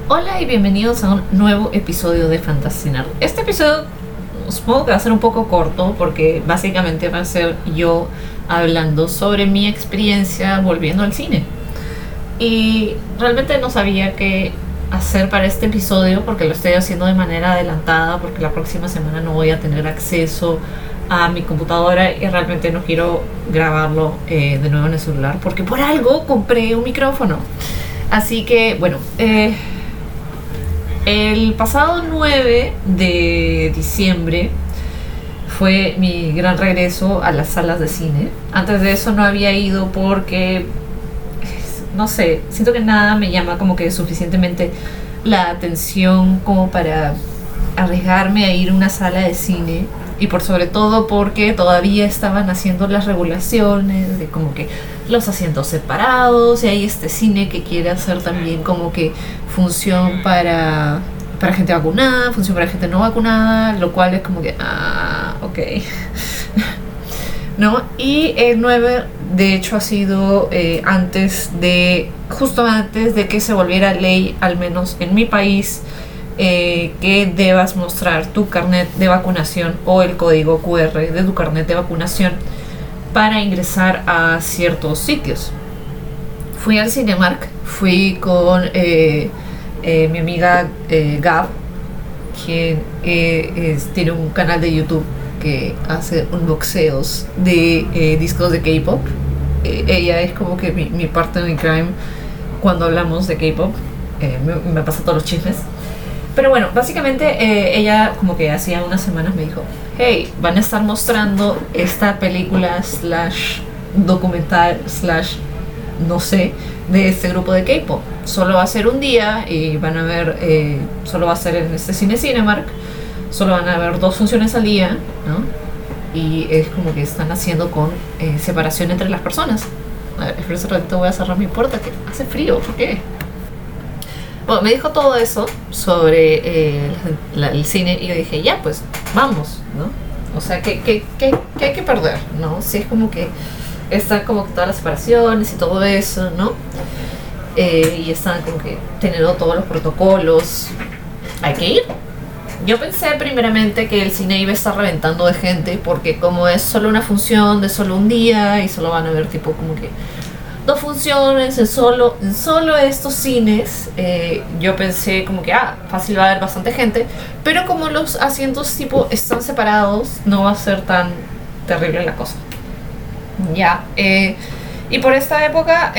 Hola y bienvenidos a un nuevo episodio de Fantascinar. Este episodio supongo que va a ser un poco corto porque básicamente va a ser yo hablando sobre mi experiencia volviendo al cine. Y realmente no sabía qué hacer para este episodio porque lo estoy haciendo de manera adelantada porque la próxima semana no voy a tener acceso a mi computadora y realmente no quiero grabarlo de nuevo en el celular porque por algo compré un micrófono. Así que bueno, el pasado 9 de diciembre fue mi gran regreso a las salas de cine. Antes de eso no había ido porque, no sé, siento que nada me llama como que suficientemente la atención como para arriesgarme a ir a una sala de cine. Y por sobre todo porque todavía estaban haciendo las regulaciones de como que los asientos separados y hay este cine que quiere hacer también como que función para gente vacunada, función para gente no vacunada, lo cual es como que, ok. ¿No? Y el 9 de hecho ha sido justo antes de que se volviera ley, al menos en mi país, que debas mostrar tu carnet de vacunación o el código QR de tu carnet de vacunación para ingresar a ciertos sitios. Fui al Cinemark, fui con mi amiga Gab, quien tiene un canal de YouTube que hace unboxeos de discos de K-pop. Ella es como que mi partner in crime cuando hablamos de K-pop. Me pasa todos los chismes. Pero bueno, básicamente ella como que hacía unas semanas me dijo: hey, van a estar mostrando esta película / documental / no sé, de este grupo de K-pop. Solo va a ser un día y van a ver, solo va a ser en este cine Cinemark, solo van a haber 2 funciones al día, ¿no? Y es como que están haciendo con separación entre las personas. A ver, espera un ratito, voy a cerrar mi puerta que hace frío, ¿por qué? Bueno, me dijo todo eso sobre el cine y yo dije, ya, pues, vamos, ¿no? O sea, ¿qué hay que perder, no? Si es como que están como que todas las separaciones y todo eso, ¿no? Y están como que teniendo todos los protocolos. Hay que ir. Yo pensé primeramente que el cine iba a estar reventando de gente porque como es solo una función de solo un día y solo van a ver tipo como que 2 funciones en solo estos cines, yo pensé como que fácil, va a haber bastante gente, pero como los asientos tipo están separados no va a ser tan terrible la cosa. Ya, y por esta época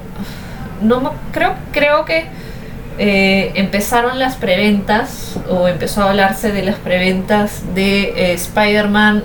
creo que empezaron las preventas o empezó a hablarse de las preventas de Spider-Man.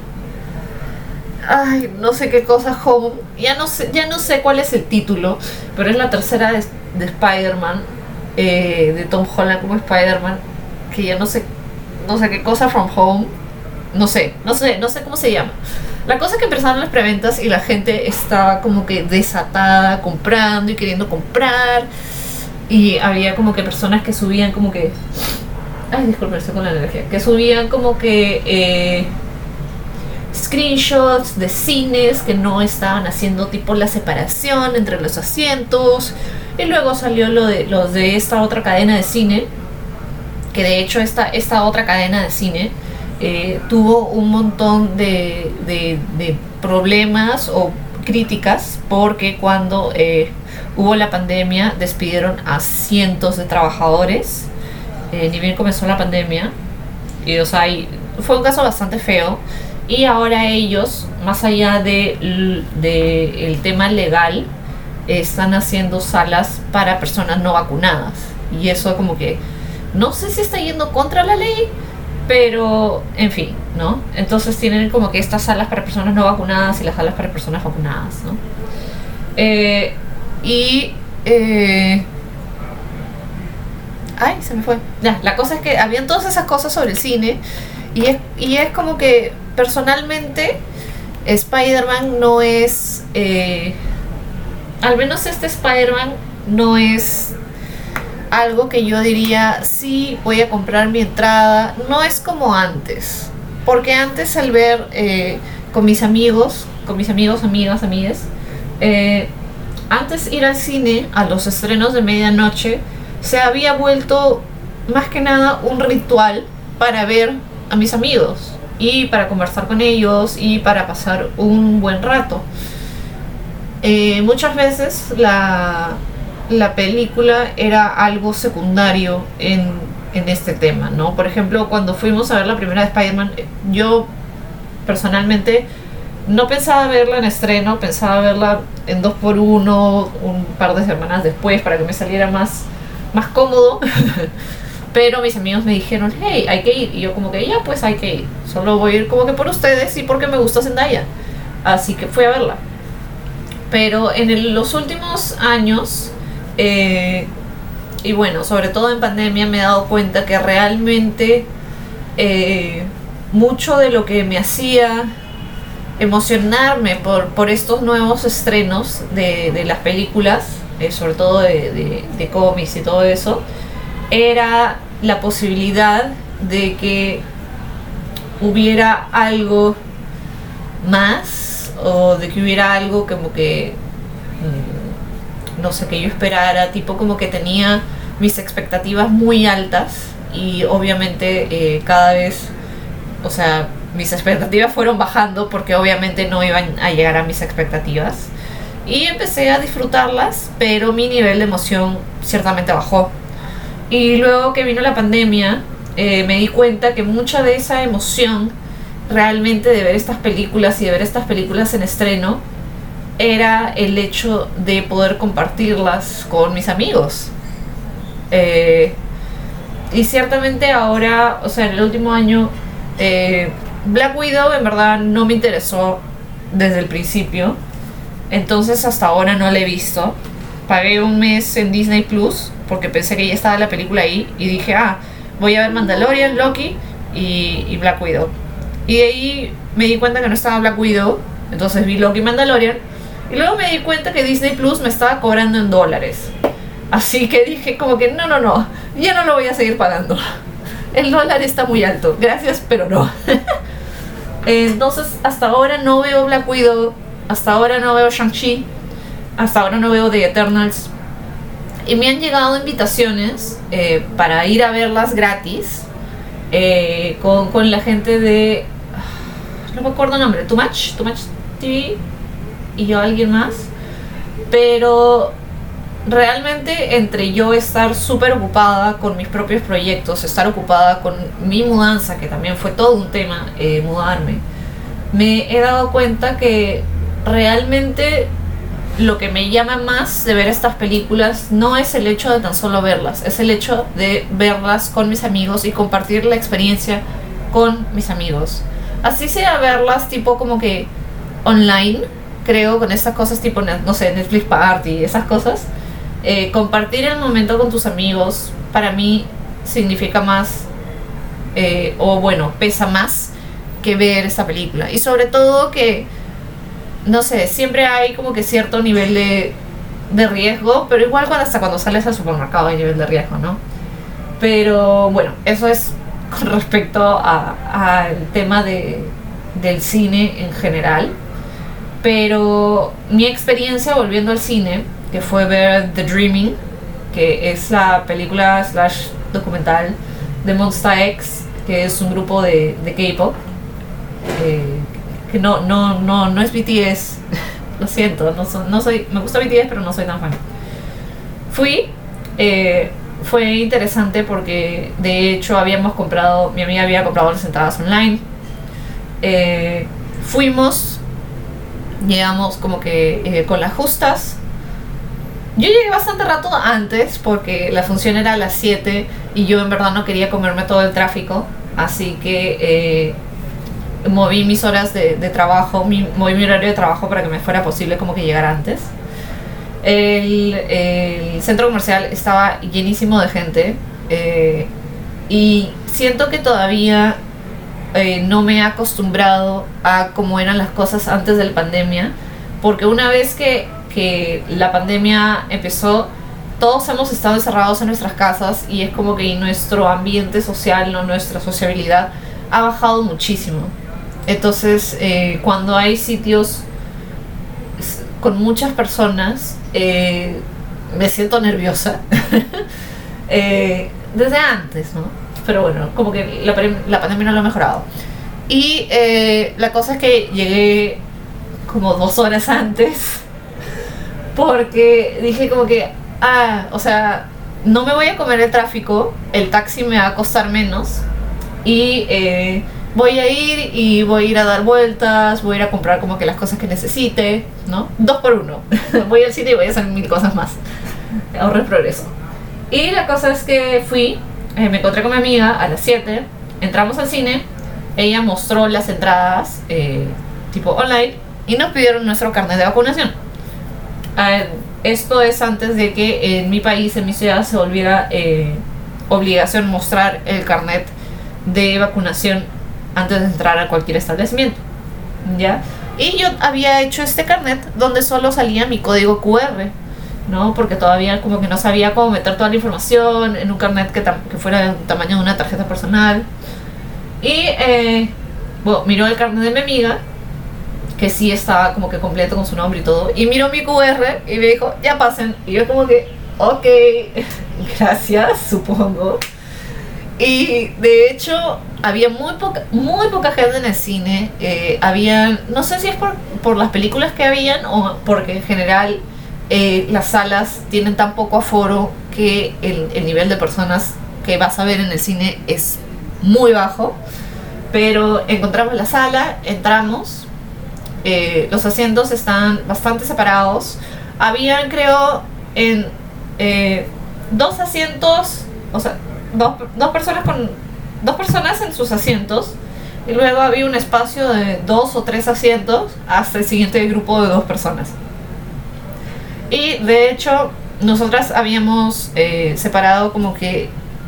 No sé qué cosa, Home. Ya no sé cuál es el título, pero es la tercera de Spider-Man, de Tom Holland como Spider-Man, que ya no sé qué cosa, From Home. No sé cómo se llama. La cosa es que empezaron las preventas y la gente estaba como que desatada, comprando y queriendo comprar. Y había como que personas que subían como que... disculpen, estoy con la energía. Que subían como que... screenshots de cines que no estaban haciendo tipo la separación entre los asientos. Y luego salió los de esta otra cadena de cine, que de hecho esta otra cadena de cine tuvo un montón de problemas o críticas porque cuando hubo la pandemia despidieron a cientos de trabajadores, ni bien comenzó la pandemia, y o sea, fue un caso bastante feo. Y ahora ellos, más allá de el tema legal, están haciendo salas para personas no vacunadas. Y eso como que, no sé si está yendo contra la ley, pero en fin, ¿no? Entonces tienen como que estas salas para personas no vacunadas y las salas para personas vacunadas, ¿no? Se me fue. Ya, la cosa es que habían todas esas cosas sobre el cine. Y es como que personalmente Spider-Man no es al menos este Spider-Man no es algo que yo diría sí, voy a comprar mi entrada. No es como antes, porque antes al ver con mis amigos, amigas, amigues, antes ir al cine a los estrenos de medianoche se había vuelto más que nada un ritual para ver a mis amigos y para conversar con ellos y para pasar un buen rato. Muchas veces la película era algo secundario en este tema, ¿no? Por ejemplo, cuando fuimos a ver la primera de Spider-Man, yo personalmente no pensaba verla en estreno, pensaba verla en 2x1 un par de semanas después para que me saliera más cómodo. Pero mis amigos me dijeron, hey, hay que ir. Y yo como que ya, pues hay que ir. Solo voy a ir como que por ustedes y porque me gusta Zendaya. Así que fui a verla. Pero en los últimos años, y bueno, sobre todo en pandemia, me he dado cuenta que realmente mucho de lo que me hacía emocionarme por estos nuevos estrenos de las películas, sobre todo de cómics y todo eso, era la posibilidad de que hubiera algo más, o de que hubiera algo como que no sé, que yo esperara, tipo como que tenía mis expectativas muy altas y obviamente cada vez, o sea, mis expectativas fueron bajando porque obviamente no iban a llegar a mis expectativas y empecé a disfrutarlas, pero mi nivel de emoción ciertamente bajó. Y luego que vino la pandemia, me di cuenta que mucha de esa emoción realmente de ver estas películas y de ver estas películas en estreno era el hecho de poder compartirlas con mis amigos. Y ciertamente ahora, o sea, en el último año, Black Widow en verdad no me interesó desde el principio, entonces hasta ahora no la he visto. Pagué un mes en Disney Plus porque pensé que ya estaba la película ahí y dije, voy a ver Mandalorian, Loki y Black Widow. Y de ahí me di cuenta que no estaba Black Widow, entonces vi Loki y Mandalorian. Y luego me di cuenta que Disney Plus me estaba cobrando en dólares. Así que dije como que no, ya no lo voy a seguir pagando. El dólar está muy alto, gracias, pero no. Entonces hasta ahora no veo Black Widow, hasta ahora no veo Shang-Chi, hasta ahora no veo The Eternals. Y me han llegado invitaciones para ir a verlas gratis con la gente de... no me acuerdo el nombre, Too Much TV y yo alguien más. Pero realmente entre yo estar súper ocupada con mis propios proyectos, estar ocupada con mi mudanza, que también fue todo un tema, mudarme, me he dado cuenta que realmente lo que me llama más de ver estas películas no es el hecho de tan solo verlas, es el hecho de verlas con mis amigos y compartir la experiencia con mis amigos. Así sea verlas tipo como que online, creo, con estas cosas tipo, no sé, Netflix Party, esas cosas. Compartir el momento con tus amigos para mí significa más, o bueno, pesa más que ver esta película. Y sobre todo que, no sé, siempre hay como que cierto nivel de riesgo, pero igual hasta cuando sales al supermercado hay nivel de riesgo, ¿no? Pero bueno, eso es con respecto al tema del cine en general. Pero mi experiencia volviendo al cine, que fue ver The Dreaming, que es la película / documental de Monsta X, que es un grupo de K-pop, que no es BTS. Lo siento, no soy, me gusta BTS pero no soy tan fan. Fui, fue interesante porque de hecho mi amiga había comprado las entradas online. Fuimos, llegamos como que con las justas. Yo llegué bastante rato antes porque la función era a las 7 y yo en verdad no quería comerme todo el tráfico, así que moví mis horas de trabajo, moví mi horario de trabajo para que me fuera posible como que llegar antes. El centro comercial estaba llenísimo de gente, y siento que todavía no me he acostumbrado a cómo eran las cosas antes de la pandemia, porque una vez que la pandemia empezó, todos hemos estado encerrados en nuestras casas y es como que nuestro ambiente social, ¿no? Nuestra sociabilidad ha bajado muchísimo. Entonces cuando hay sitios con muchas personas, me siento nerviosa. desde antes, ¿no? Pero bueno, como que la pandemia no lo ha mejorado. Y la cosa es que llegué como 2 horas antes porque dije como que, o sea, no me voy a comer el tráfico, el taxi me va a costar menos y voy a ir y voy a ir a dar vueltas, voy a ir a comprar como que las cosas que necesite, ¿no? 2 por 1. Voy al sitio y voy a hacer 1000 cosas más. Ahorré progreso. Y la cosa es que fui, me encontré con mi amiga a las 7, entramos al cine, ella mostró las entradas tipo online y nos pidieron nuestro carnet de vacunación. Esto es antes de que en mi país, en mi ciudad, se volviera obligación mostrar el carnet de vacunación antes de entrar a cualquier establecimiento, ¿ya? Y yo había hecho este carnet donde solo salía mi código QR, ¿no? Porque todavía como que no sabía cómo meter toda la información en un carnet que fuera del tamaño de una tarjeta personal. Y bueno, miró el carnet de mi amiga, que sí estaba como que completo con su nombre y todo, y miró mi QR y me dijo, ya pasen. Y yo como que, ok, gracias, supongo. Y de hecho había muy poca gente en el cine. Había, no sé si es por las películas que habían o porque en general las salas tienen tan poco aforo que el nivel de personas que vas a ver en el cine es muy bajo. Pero encontramos la sala, entramos, los asientos están bastante separados. Habían, creo, en 2 asientos, o sea, dos personas en sus asientos, y luego había un espacio de 2 o 3 asientos hasta el siguiente grupo de 2 personas. Y de hecho nosotras habíamos separado como que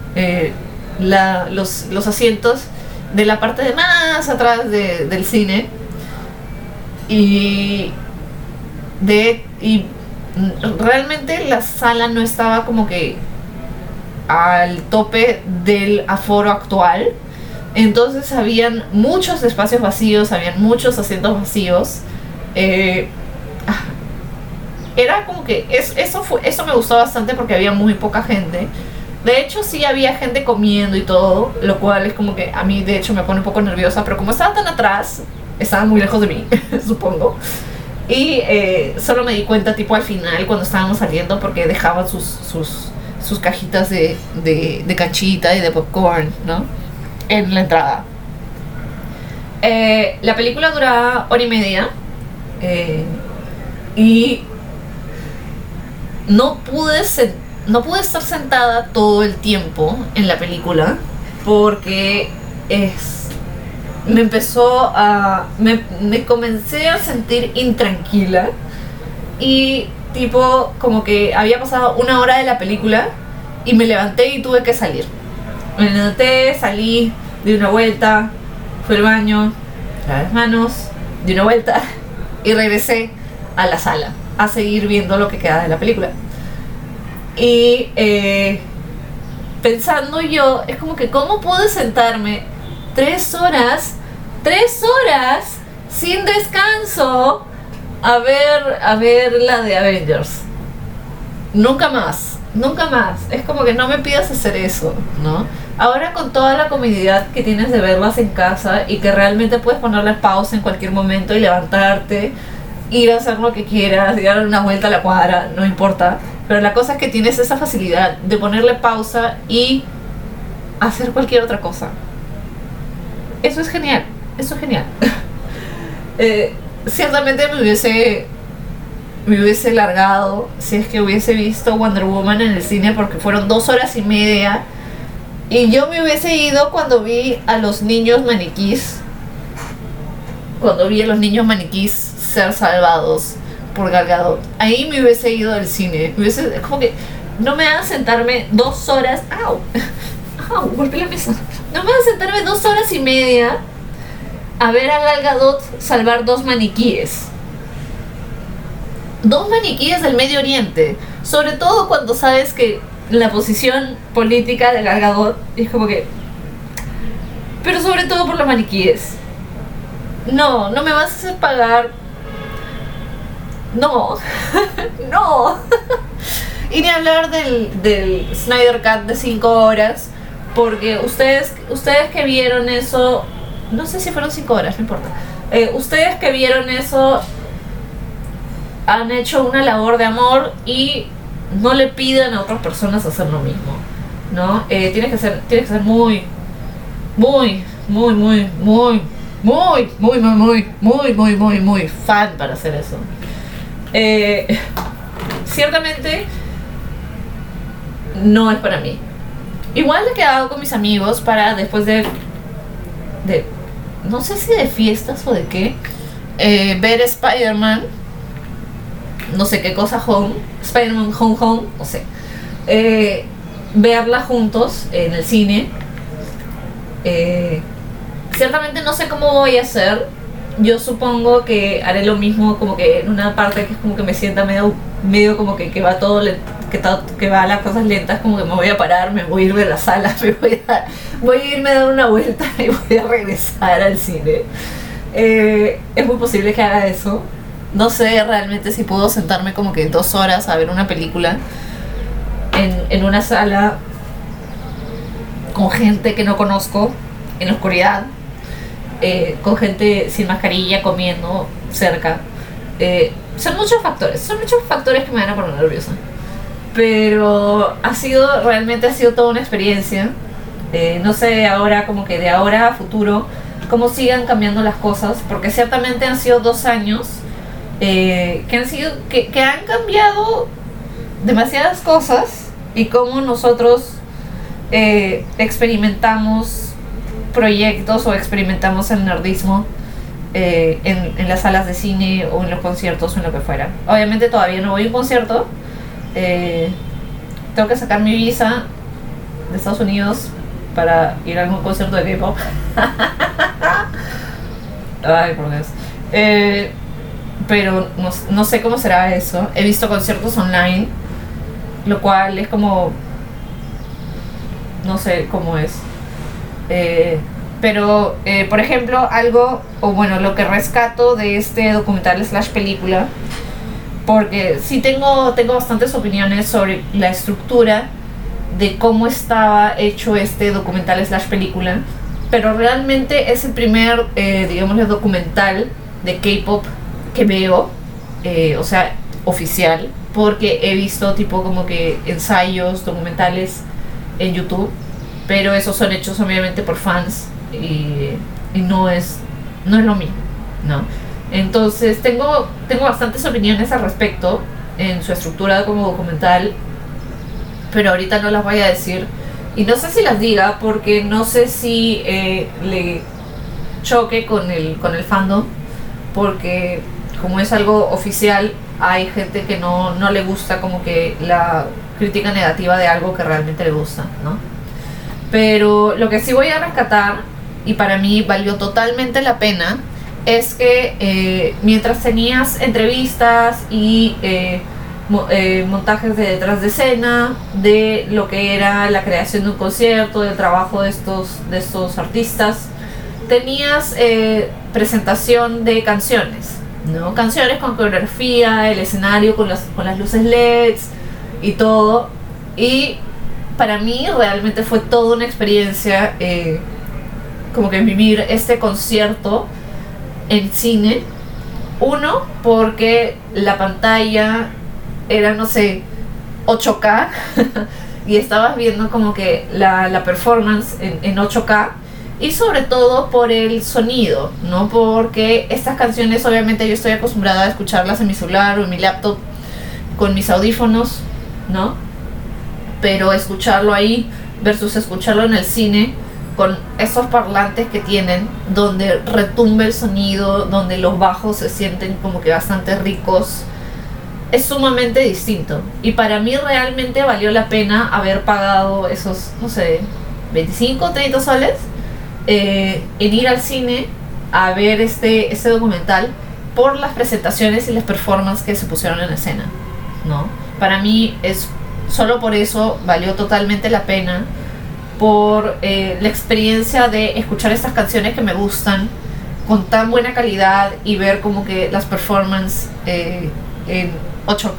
los asientos de la parte de más atrás del cine, y realmente la sala no estaba como que al tope del aforo actual. Entonces habían muchos espacios vacíos, habían muchos asientos vacíos. Era como que eso me gustó bastante porque había muy poca gente. De hecho sí había gente comiendo y todo, lo cual es como que a mí de hecho me pone un poco nerviosa, pero como estaba tan atrás, estaba muy lejos de mí, supongo. Y solo me di cuenta tipo al final cuando estábamos saliendo, porque dejaban sus cajitas de canchita y de popcorn, ¿no?, en la entrada. La película duraba 1 hora y media, y no pude estar sentada todo el tiempo en la película porque me comencé a sentir intranquila, y tipo como que había pasado 1 hora de la película y me levanté y tuve que salir. Me levanté, salí, di una vuelta, fui al baño, lavé las manos, di una vuelta y regresé a la sala a seguir viendo lo que queda de la película. Y pensando yo, es como que ¿cómo pude sentarme 3 horas sin descanso a ver la de Avengers? Nunca más. Es como que no me pidas hacer eso, ¿no? Ahora con toda la comodidad que tienes de verlas en casa y que realmente puedes ponerle pausa en cualquier momento y levantarte, ir a hacer lo que quieras, ir a dar una vuelta a la cuadra, no importa. Pero la cosa es que tienes esa facilidad de ponerle pausa y hacer cualquier otra cosa. Eso es genial. Ciertamente me hubiese largado si es que hubiese visto Wonder Woman en el cine, porque fueron 2 horas y media. Y yo me hubiese ido cuando vi a los niños maniquís. Cuando vi a los niños maniquís ser salvados por Gal Gadot. Ahí me hubiese ido del cine. Es como que no me hagan sentarme 2 horas. ¡Au! Golpeé la mesa. No me hagan sentarme 2 horas y media a ver a Gal Gadot salvar 2 maniquíes. 2 maniquíes del Medio Oriente. Sobre todo cuando sabes que la posición política de Gal Gadot es como que... Pero sobre todo por los maniquíes. No me vas a hacer pagar. No. No. Y ni hablar del Snyder Cut de 5 horas, porque ustedes que vieron eso, no sé si fueron 5 horas, no importa. Ustedes que vieron eso han hecho una labor de amor y no le piden a otras personas hacer lo mismo, ¿no? Tienes que ser muy fan para hacer eso. Ciertamente no es para mí. Igual he quedado con mis amigos para después de no sé si de fiestas o de qué, ver Spider-Man, no sé qué cosa, Spider-Man Home, no sé, verla juntos en el cine. Ciertamente no sé cómo voy a hacer. Yo supongo que haré lo mismo, como que en una parte que es como que me sienta medio como que va todo que va las cosas lentas, como que me voy a parar, me voy a ir de la sala, voy a irme a dar una vuelta y voy a regresar al cine. Es muy posible que haga eso. No sé realmente si puedo sentarme como que 2 horas a ver una película en una sala con gente que no conozco, en la oscuridad, con gente sin mascarilla comiendo cerca. Son muchos factores que me van a poner nerviosa, pero realmente ha sido toda una experiencia. No sé ahora, como que de ahora a futuro, cómo sigan cambiando las cosas, porque ciertamente han sido 2 años que han cambiado demasiadas cosas, y cómo nosotros experimentamos proyectos o experimentamos el nerdismo en las salas de cine o en los conciertos o en lo que fuera. Obviamente todavía no voy a un concierto. Tengo que sacar mi visa de Estados Unidos para ir a algún concierto de K-pop. Ay, por Dios. Pero no sé cómo será eso. He visto conciertos online, lo cual es como... no sé cómo es. Pero, por ejemplo, lo que rescato de este documental / película, porque sí tengo bastantes opiniones sobre la estructura de cómo estaba hecho este documental / película, pero realmente es el primer, digámosle, documental de K-pop que veo, o sea, oficial, porque he visto tipo como que ensayos, documentales en YouTube, pero esos son hechos obviamente por fans y no es lo mismo, ¿no? Entonces tengo bastantes opiniones al respecto en su estructura como documental, pero ahorita no las voy a decir, y no sé si las diga porque no sé si le choque con el fandom, porque como es algo oficial hay gente que no le gusta como que la crítica negativa de algo que realmente le gusta, ¿no? Pero lo que sí voy a rescatar, y para mí valió totalmente la pena, es que mientras tenías entrevistas y montajes de detrás de escena de lo que era la creación de un concierto, del trabajo de estos artistas, tenías presentación de canciones, ¿no? Canciones con coreografía, el escenario con las luces LEDs y todo. Y para mí realmente fue toda una experiencia, como que vivir este concierto en cine. Uno, porque la pantalla era, no sé, 8K y estabas viendo como que la performance en 8K, y sobre todo por el sonido, ¿no? Porque estas canciones obviamente yo estoy acostumbrada a escucharlas en mi celular o en mi laptop con mis audífonos, ¿no? Pero escucharlo ahí versus escucharlo en el cine con esos parlantes que tienen, donde retumba el sonido, donde los bajos se sienten como que bastante ricos, es sumamente distinto. Y para mí realmente valió la pena haber pagado esos, no sé, 25, 30 soles en ir al cine a ver este documental, por las presentaciones y las performances que se pusieron en escena, ¿no? Para mí solo por eso valió totalmente la pena, por la experiencia de escuchar estas canciones que me gustan con tan buena calidad y ver como que las performances en 8K,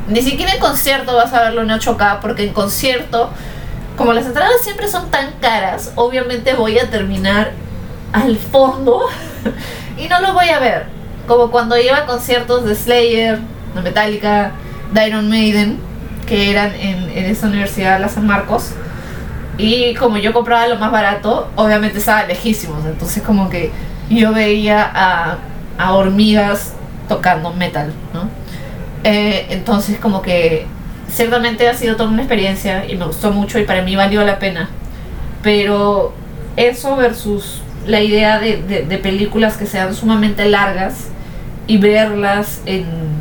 Ni siquiera en concierto vas a verlo en 8K, porque en concierto, como las entradas siempre son tan caras, obviamente voy a terminar al fondo y no lo voy a ver. Como cuando iba a conciertos de Slayer, de Metallica, de Iron Maiden, que eran en esa universidad, la San Marcos. Y como yo compraba lo más barato, obviamente estaba lejísimos. Entonces como que yo veía a hormigas tocando metal, ¿no? Entonces como que ciertamente ha sido toda una experiencia y me gustó mucho y para mí valió la pena. Pero eso versus la idea de películas que sean sumamente largas y verlas en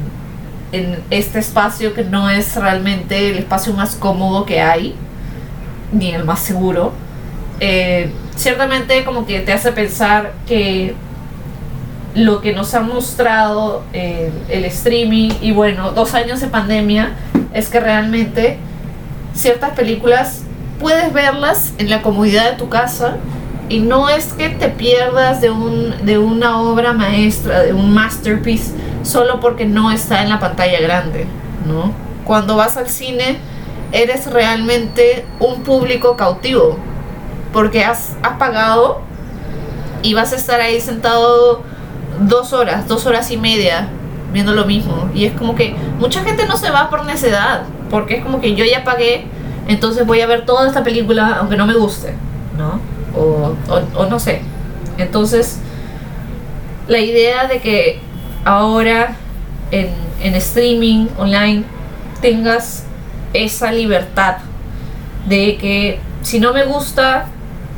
este espacio que no es realmente el espacio más cómodo que hay, ni el más seguro, ciertamente como que te hace pensar que lo que nos ha mostrado el streaming y bueno, 2 años de pandemia, es que realmente ciertas películas puedes verlas en la comodidad de tu casa y no es que te pierdas de una obra maestra, de un masterpiece, solo porque no está en la pantalla grande, ¿no? Cuando vas al cine eres realmente un público cautivo, porque has pagado y vas a estar ahí sentado 2 horas y media viendo lo mismo. Y es como que mucha gente no se va por necedad, porque es como que yo ya pagué, entonces voy a ver toda esta película aunque no me guste, ¿no? O no sé. Entonces la idea de que ahora en streaming online tengas esa libertad de que si no me gusta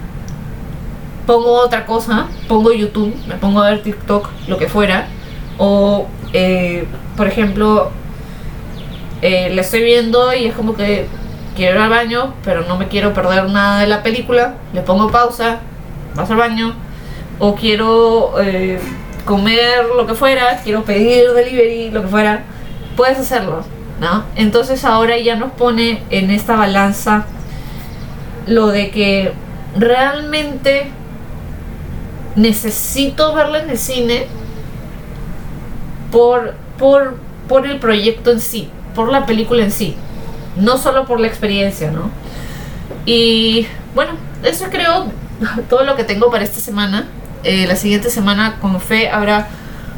pongo otra cosa, pongo YouTube, me pongo a ver TikTok, lo que fuera, o por ejemplo la estoy viendo y es como que quiero ir al baño pero no me quiero perder nada de la película, le pongo pausa, vas al baño, o quiero comer lo que fuera, quiero pedir delivery, lo que fuera, puedes hacerlo, ¿no? Entonces ahora ya nos pone en esta balanza lo de que realmente necesito verla en el cine por el proyecto en sí, por la película en sí, no solo por la experiencia, ¿no? Y bueno, eso creo todo lo que tengo para esta semana. La siguiente semana con fe habrá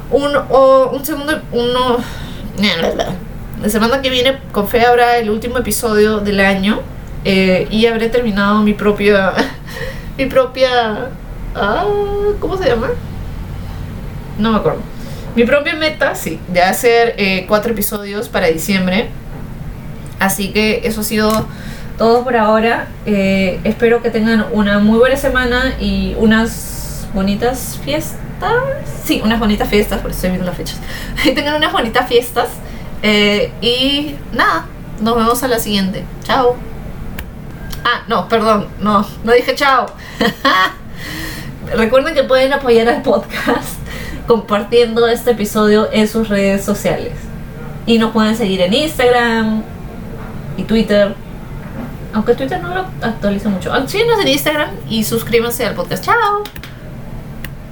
la semana que viene con fe habrá el último episodio del año, y habré terminado mi propia ¿cómo se llama? No me acuerdo. Mi propia meta, sí, de hacer 4 episodios para diciembre. Así que eso ha sido todo por ahora. Espero que tengan una muy buena semana y unas bonitas fiestas. Sí, unas bonitas fiestas, por eso estoy viendo las fechas. Que tengan unas bonitas fiestas. Y nada, nos vemos a la siguiente. Chao. Ah, no, perdón, no dije chao. Recuerden que pueden apoyar al podcast compartiendo este episodio en sus redes sociales. Y nos pueden seguir en Instagram y Twitter. Aunque Twitter no lo actualiza mucho. Síguenos en Instagram y suscríbanse al podcast. Chao.